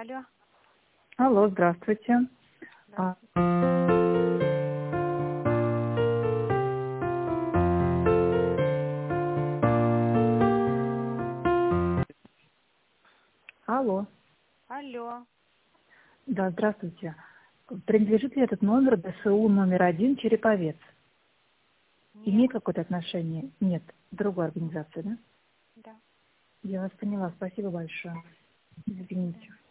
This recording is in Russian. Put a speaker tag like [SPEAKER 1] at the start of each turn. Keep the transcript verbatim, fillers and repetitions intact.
[SPEAKER 1] Алло.
[SPEAKER 2] Алло, здравствуйте. А, Алло.
[SPEAKER 1] Алло.
[SPEAKER 2] Да, здравствуйте. Принадлежит ли этот номер ДСУ номер один Череповец?
[SPEAKER 1] Нет.
[SPEAKER 2] Имеет какое-то отношение? Нет. Другой организации, да?
[SPEAKER 1] Да.
[SPEAKER 2] Я вас поняла. Спасибо большое. Извините.